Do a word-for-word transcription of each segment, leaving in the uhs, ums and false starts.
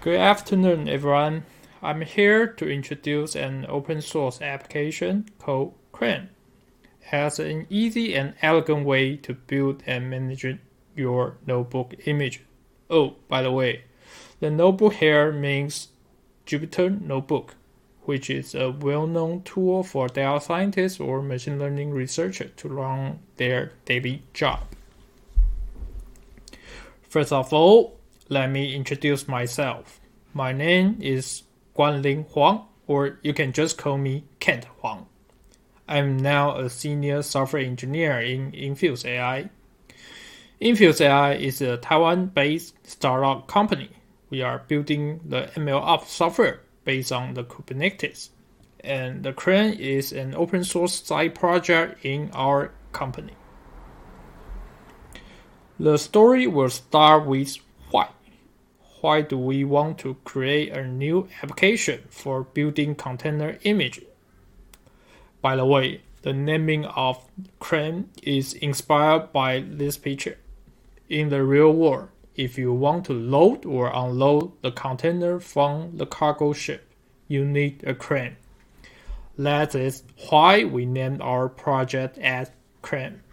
Good afternoon, everyone. I'm here to introduce an open source application called Crane as an easy and elegant way to build and manage your notebook image. Oh, by the way, the notebook here means Jupyter Notebook, which is a well-known tool for data scientists or machine learning researchers to run their daily job. First of all, let me introduce myself. My name is Guanling Huang, or you can just call me Kent Huang. I'm now a senior software engineer in Infuse A I. Infuse A I is a Taiwan-based startup company. We are building the MLOps software based on the Kubernetes, and the Crane is an open source side project in our company. The story will start with why. Why do we want to create a new application for building container image? By the way, the naming of Crane is inspired by this picture. In the real world, if you want to load or unload the container from the cargo ship, you need a crane. That is why we named our project as Crane.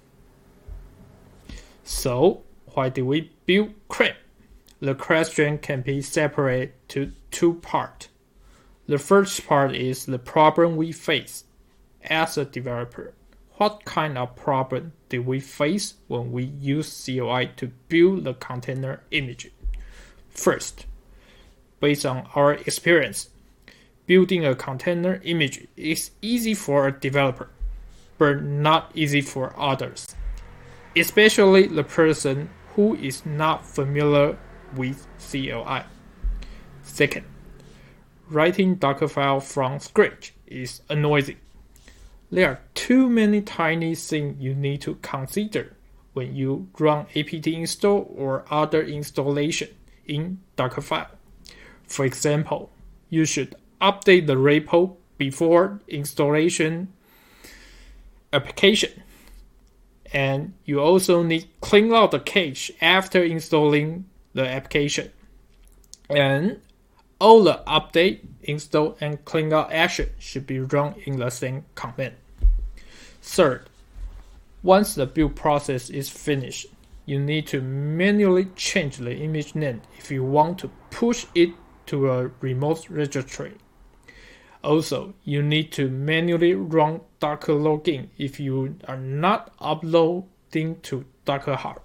So, why did we build Crane? The question can be separated to two parts. The first part is the problem we face as a developer. What kind of problem did we face when we use C L I to build the container image? First, based on our experience, building a container image is easy for a developer, but not easy for others, especially the person who is not familiar with C L I. Second, writing Docker file from scratch is annoying. There are too many tiny things you need to consider when you run apt install or other installation in Docker file. For example, you should update the repo before installation application. And you also need to clean out the cache after installing the application. And all the update, install, and clean out action should be run in the same command. Third, once the build process is finished, you need to manually change the image name if you want to push it to a remote registry. Also, you need to manually run Docker login if you are not uploading to Docker Hub.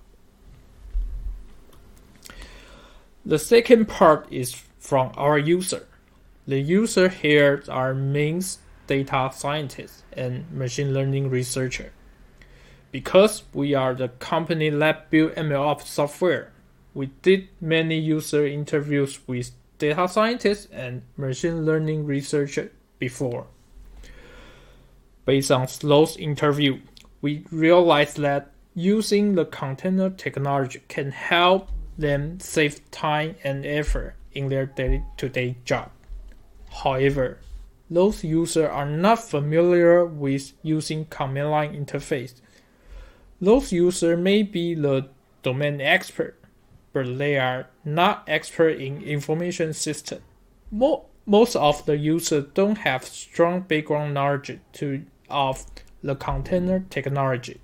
The second part is from our user. The user here are means data scientists and machine learning researcher. Because we are the company that built MLOps software, we did many user interviews with data scientists and machine learning researchers before. Based on those interviews, we realized that using the container technology can help them save time and effort in their day-to-day job. However, those users are not familiar with using command line interface. Those users may be the domain expert, but they are not expert in information system. Most of the users don't have strong background knowledge to, of the container technology.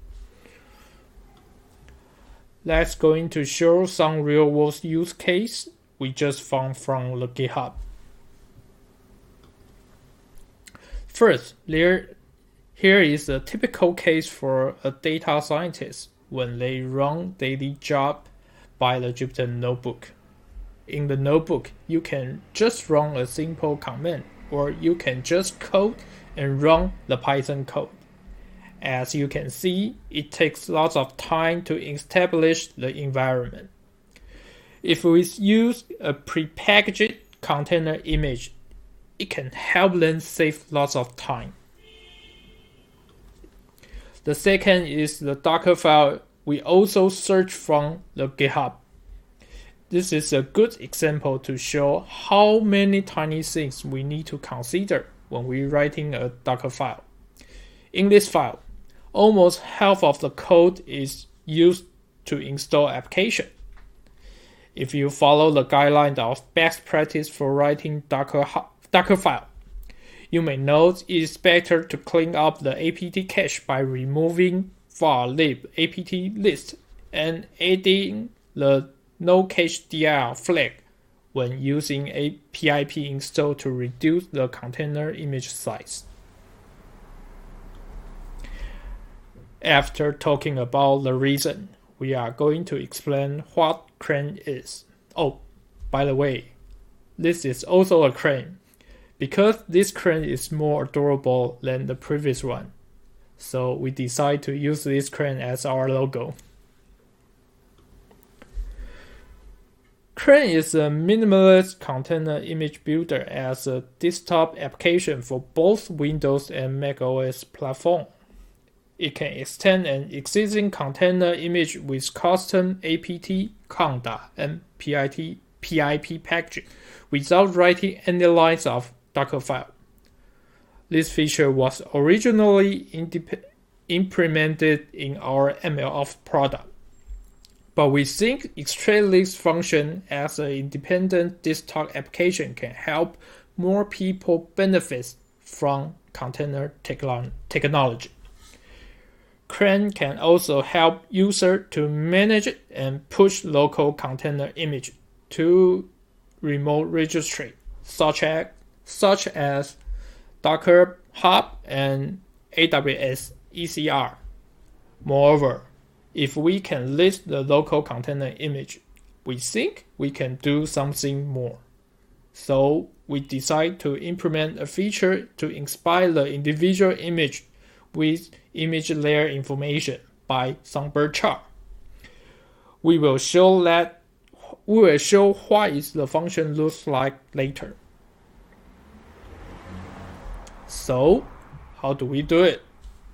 Let's going to show some real-world use case we just found from the GitHub. First, there, here is a typical case for a data scientist when they run daily job by the Jupyter Notebook. In the notebook, you can just run a simple command, or you can just code and run the Python code. As you can see, it takes lots of time to establish the environment. If we use a prepackaged container image, it can help them save lots of time. The second is the Docker file we also search from the GitHub. This is a good example to show how many tiny things we need to consider when we're writing a Docker file. In this file, almost half of the code is used to install application. If you follow the guidelines of best practice for writing Docker, Docker file, you may know it is better to clean up the apt cache by removing var lib apt list and adding the no cache dir flag when using a pip install to reduce the container image size. After talking about the reason, we are going to explain what crane is. Oh, by the way, this is also a crane, because this crane is more adorable than the previous one. So we decide to use this crane as our logo. Crane is a minimalist container image builder as a desktop application for both Windows and macOS platform. It can extend an existing container image with custom apt, conda, and pip, pip package without writing any lines of Docker file. This feature was originally implemented in our MLOps product, but we think extract this function as an independent desktop application can help more people benefit from container technology. Crane can also help users to manage and push local container image to remote registry, such as, such as Docker Hub and A W S E C R. Moreover, if we can list the local container image, we think we can do something more. So we decide to implement a feature to inspire the individual image with image layer information by Songbird chart. We will show that we will show what is the function looks like later. So, how do we do it?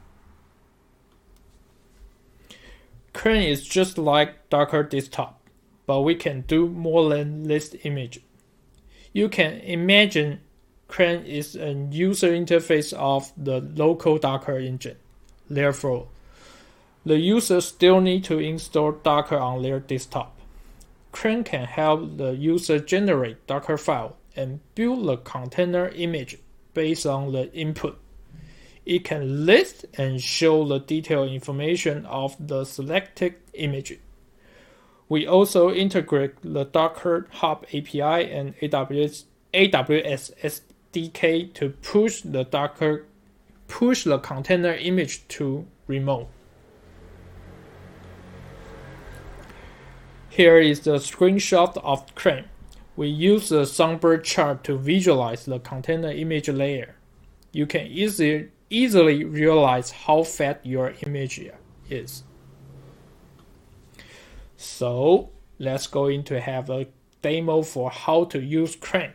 Crane is just like Docker Desktop, but we can do more than list image. You can imagine Crane is a user interface of the local Docker engine. Therefore, the user still need to install Docker on their desktop. Crane can help the user generate Docker file and build the container image based on the input. It can list and show the detailed information of the selected image. We also integrate the Docker Hub A P I and A W S, A W S S D K to push the Docker push the container image to remote. Here is the screenshot of Crane. We use the Songbird chart to visualize the container image layer. You can easily easily realize how fat your image is. So let's go into have a demo for how to use Crane.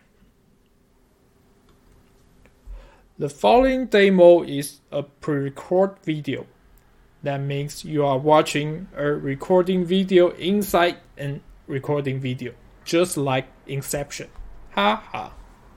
The following demo is a pre-record video. That means you are watching a recording video inside an recording video, just like Inception. Ha ha.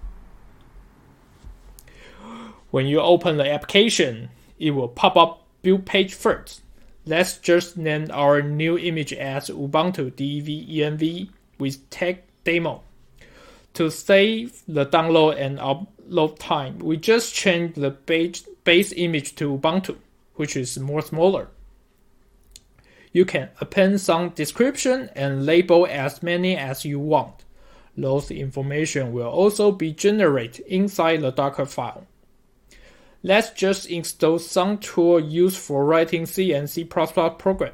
When you open the application, it will pop up build page first. Let's just name our new image as Ubuntu dev with tag demo. To save the download and upload time, we just change the base, base image to Ubuntu, which is more smaller. You can append some description and label as many as you want. Those information will also be generated inside the Docker file. Let's just install some tool used for writing C and C plus plus program.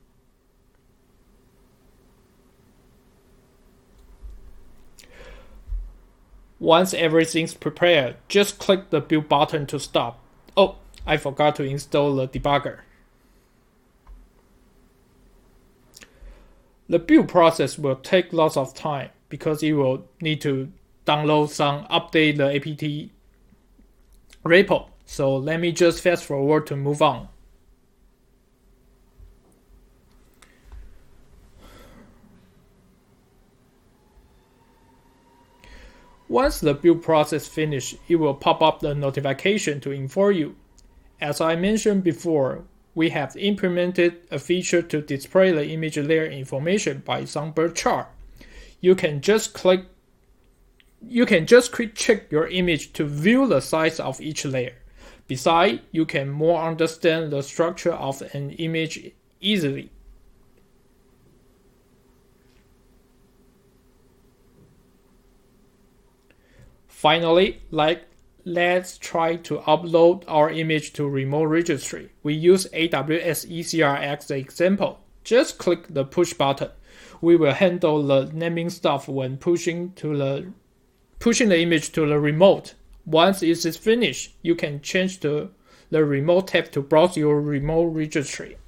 Once everything's prepared, just click the build button to stop. Oh, I forgot to install the debugger. The build process will take lots of time because you will need to download some, update the apt repo. So let me just fast forward to move on. Once the build process finishes, it will pop up the notification to inform you. As I mentioned before, we have implemented a feature to display the image layer information by Songbird chart. you can just click you can just quick check your image to view the size of each layer. Besides, you can more understand the structure of an image easily. Finally, like, let's try to upload our image to remote registry. We use A W S E C R as the example. Just click the push button. We will handle the naming stuff when pushing to the pushing the image to the remote. Once it is finished, you can change to the remote tab to browse your remote registry.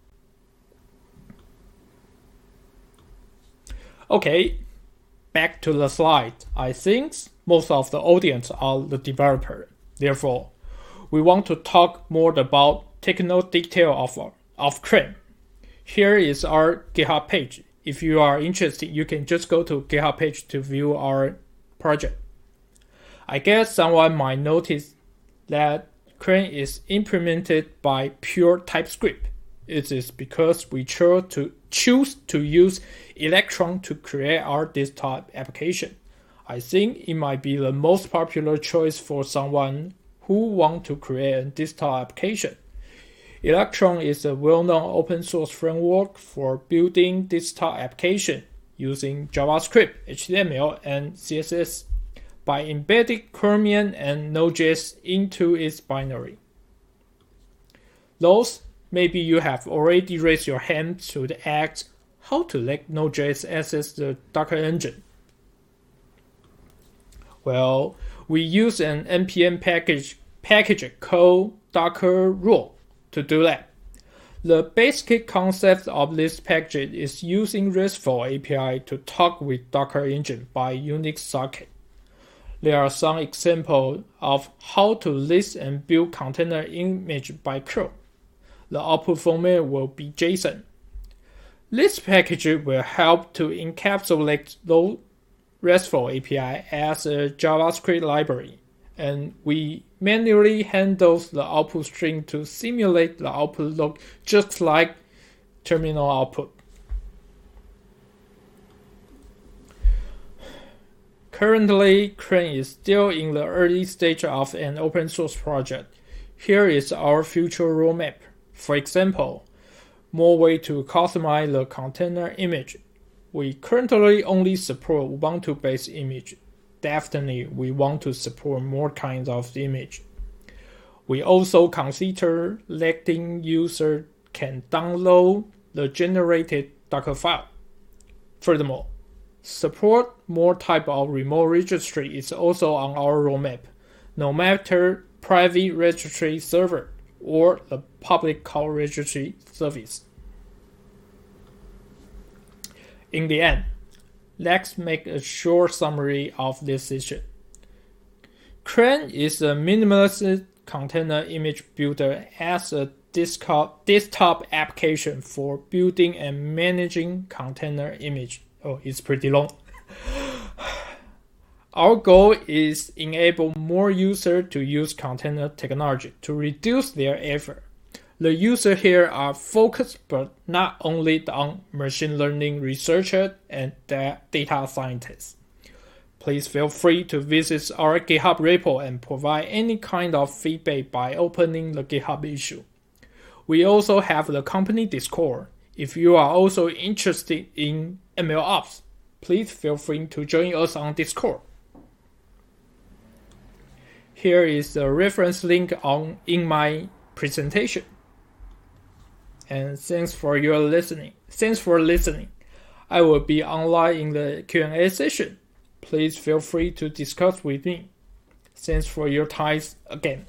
Okay, back to the slide. I think most of the audience are the developer. Therefore, we want to talk more about technical detail of, of Crane. Here is our GitHub page. If you are interested, you can just go to GitHub page to view our project. I guess someone might notice that Crane is implemented by pure TypeScript. It is because we chose to choose to use Electron to create our desktop application. I think it might be the most popular choice for someone who wants to create a desktop application. Electron is a well-known open source framework for building desktop application using JavaScript, H T M L, and C S S by embedding Chromium and Node.js into its binary. Those, maybe you have already raised your hand to ask how to let Node.js access the Docker engine. Well, we use an N P M package, package called Docker Rule to do that. The basic concept of this package is using RESTful A P I to talk with Docker engine by Unix socket. There are some examples of how to list and build container image by curl. The output format will be JSON. This package will help to encapsulate those RESTful A P I as a JavaScript library, and we manually handle the output string to simulate the output log just like terminal output. Currently, Crane is still in the early stage of an open source project. Here is our future roadmap. For example, more way to customize the container image. We currently only support Ubuntu-based image. Definitely, we want to support more kinds of image. We also consider letting users can download the generated Docker file. Furthermore, support more type of remote registry is also on our roadmap, no matter private registry server or the public cloud registry service. In the end, let's make a short summary of this session. Crane is a minimalist container image builder as a desktop application for building and managing container image. Oh, it's pretty long. Our goal is enable more users to use container technology to reduce their effort. The users here are focused but not only on machine learning researchers and data scientists. Please feel free to visit our GitHub repo and provide any kind of feedback by opening the GitHub issue. We also have the company Discord. If you are also interested in M L Ops, please feel free to join us on Discord. Here is the reference link on in my presentation. And thanks for your listening. Thanks for listening. I will be online in the Q and A session. Please feel free to discuss with me. Thanks for your time again.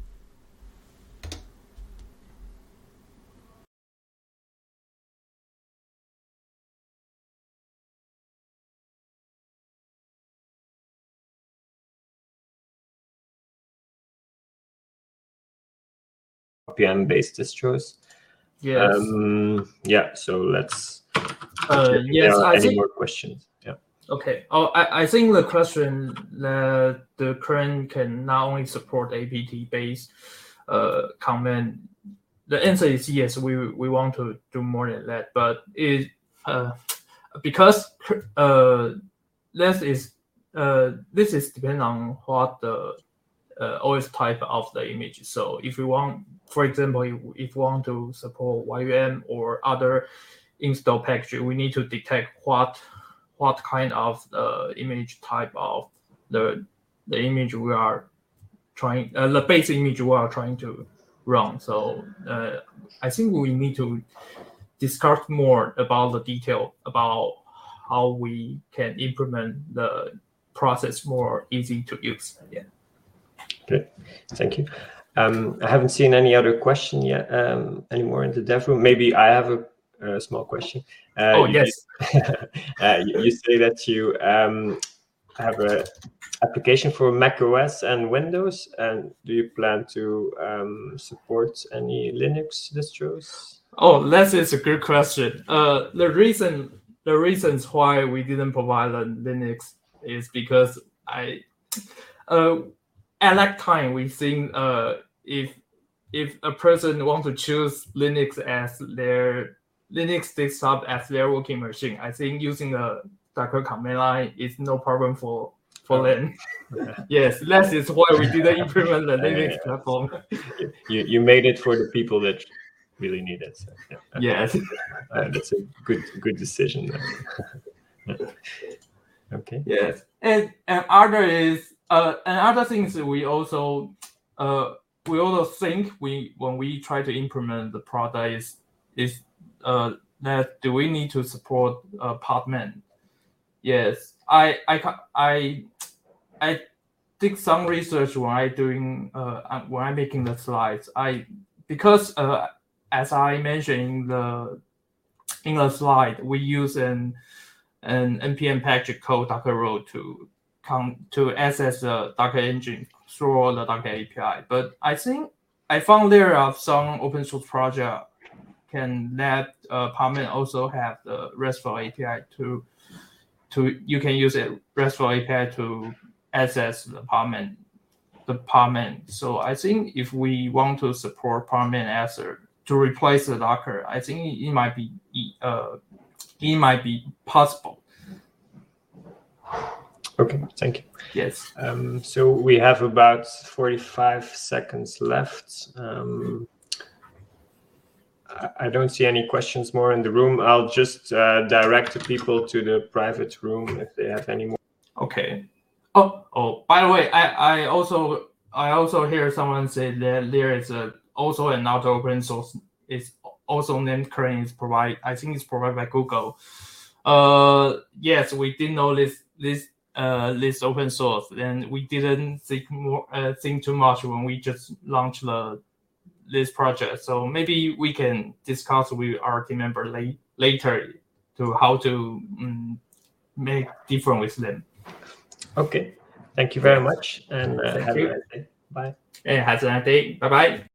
P M-based distros. Yes. Um, yeah, so let's uh, if yes, there are I any think, more questions. Yeah. Okay. Oh, I, I think the question that the Crane can not only support A P T-based uh, command, the answer is yes, we we want to do more than that. But it, uh, because uh, this is uh, this is depend on what the uh, O S type of the image. So if we want, for example, if, if we want to support Y U M or other install package, we need to detect what what kind of uh, image type of the the image we are trying, uh, the base image we are trying to run. So uh, I think we need to discuss more about the detail about how we can implement the process more easy to use. Yeah. Good, thank you. Um, I haven't seen any other question yet um, anymore in the dev room. Maybe I have a, a small question. Uh, oh you, yes. uh, you, you say that you um, have a application for Mac O S and Windows, and do you plan to um, support any Linux distros? Oh, that is a good question. Uh, the reason the reasons why we didn't provide the Linux is because I, uh, at that time we think uh if if a person want to choose Linux as their Linux desktop as their working machine, I think using the Docker command line is no problem for for oh. them. Yes, that is why we didn't implement the Linux uh, platform. You you made it for the people that really need it. So, yeah. Yes, uh, that's a good good decision. Okay. Yes, and and other is uh and other things we also uh we also think we when we try to implement the product is is uh that do we need to support uh Podman? Yes, I I I I did some research when I doing uh when I making the slides. I because uh as I mentioned in the in the slide we use an an npm package called Docker row to come to access the Docker engine through the Docker A P I. But I think I found there are some open source project can let uh, Podman also have the RESTful A P I to to you can use a RESTful A P I to access the Podman the Podman. So I think if we want to support Podman as a to replace the Docker, I think it might be uh it might be possible. Okay, thank you. Yes. Um, so we have about forty-five seconds left. Um, I, I don't see any questions more in the room. I'll just uh, direct the people to the private room if they have any more. Okay. Oh, oh. By the way, I, I also I also hear someone say that there is a also another open source. It's also named Crane. Is provide. I think it's provided by Google. Uh, yes, we did know this this uh this open source, and we didn't think more uh, think too much when we just launched the this project. So maybe we can discuss with our team member late, later to how to um, make different with them. Okay, thank you very much, and uh, thank have you. a nice day. Bye. And have a nice day. Bye bye.